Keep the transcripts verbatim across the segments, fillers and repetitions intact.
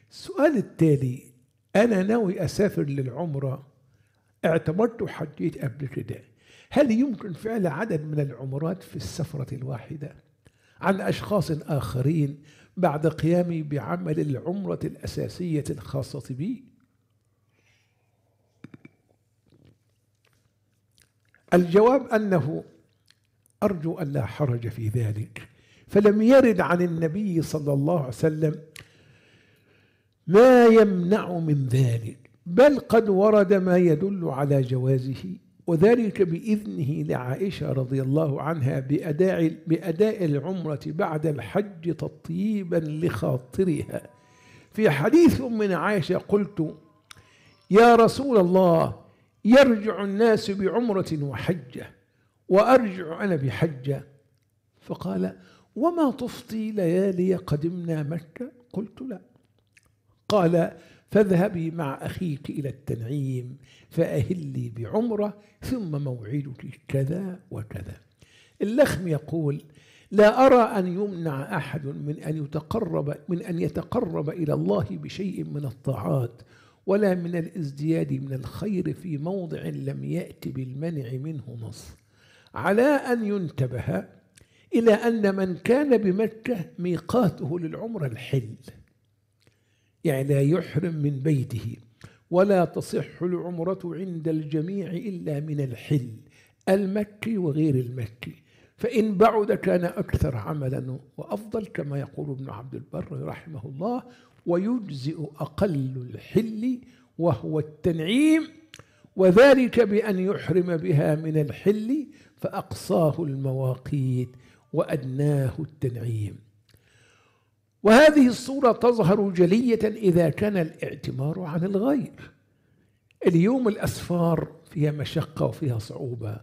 السؤال التالي: أنا ناوي أسافر للعمرة، اعتمرت وحجيت قبل كده، هل يمكن فعل عدد من العمرات في السفرة الواحدة عن أشخاص آخرين بعد قيامي بعمل العمرة الأساسية الخاصة بي؟ الجواب أنه أرجو أن لا حرج في ذلك، فلم يرد عن النبي صلى الله عليه وسلم ما يمنع من ذلك، بل قد ورد ما يدل على جوازه، وذلك بإذنه لعائشة رضي الله عنها بأداء, بأداء العمرة بعد الحج تطيبا لخاطرها. في حديث من عائشة قلت: يا رسول الله، يرجع الناس بعمرة وحجة وأرجع أنا بحجة، فقال: وما تفطي ليالي قدمنا مكة؟ قلت: لا. قال: فاذهبي مع أخيك إلى التنعيم فأهلي بعمرة ثم موعدك كذا وكذا. اللخم يقول: لا أرى أن يمنع أحد من أن يتقرب من أن يتقرب إلى الله بشيء من الطاعات ولا من الازدياد من الخير في موضع لم يأت بالمنع منه نص، على أن ينتبه إلى أن من كان بمكة ميقاته للعمرة الحل، يعني لا يحرم من بيته، ولا تصح العمرة عند الجميع إلا من الحل المكي وغير المكي، فإن بعد كان أكثر عملا وأفضل، كما يقول ابن عبد البر رحمه الله: ويجزئ أقل الحل وهو التنعيم، وذلك بأن يحرم بها من الحل فأقصاه المواقيت وأدناه التنعيم. وهذه الصورة تظهر جلية إذا كان الاعتمار عن الغير. اليوم الأسفار فيها مشقة وفيها صعوبة،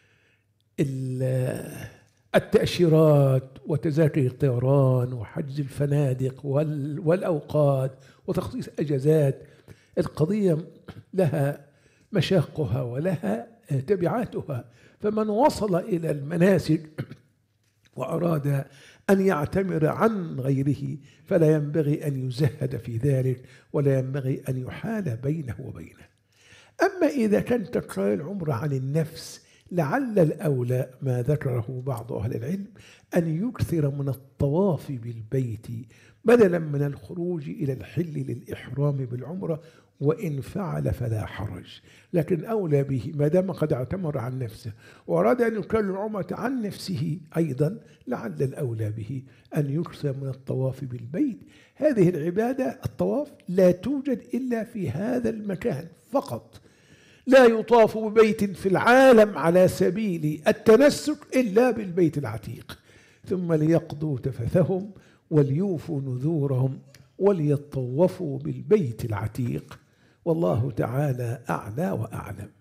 التأشيرات وتذاكر الطيران وحجز الفنادق والأوقات وتخصيص أجازات، القضية لها مشاقها ولها تبعاتها. فمن وصل إلى المناسك وأراد أن يعتمر عن غيره فلا ينبغي أن يزهد في ذلك، ولا ينبغي أن يحال بينه وبينه. أما إذا كان تكرار العمرة عن النفس، لعل الأولى ما ذكره بعض أهل العلم أن يكثر من الطواف بالبيت بدلا من الخروج إلى الحل للإحرام بالعمرة، وإن فعل فلا حرج، لكن أولى به ما دام قد اعتمر عن نفسه وأراد أن يكرر العمرة عن نفسه أيضا، لعل الأولى به أن يكثر من الطواف بالبيت. هذه العبادة الطواف لا توجد إلا في هذا المكان فقط، لا يطاف ببيت في العالم على سبيل التنسك إلا بالبيت العتيق. ثم ليقضوا تفثهم وليوفوا نذورهم وليطوفوا بالبيت العتيق، والله تعالى أعلى وأعلم.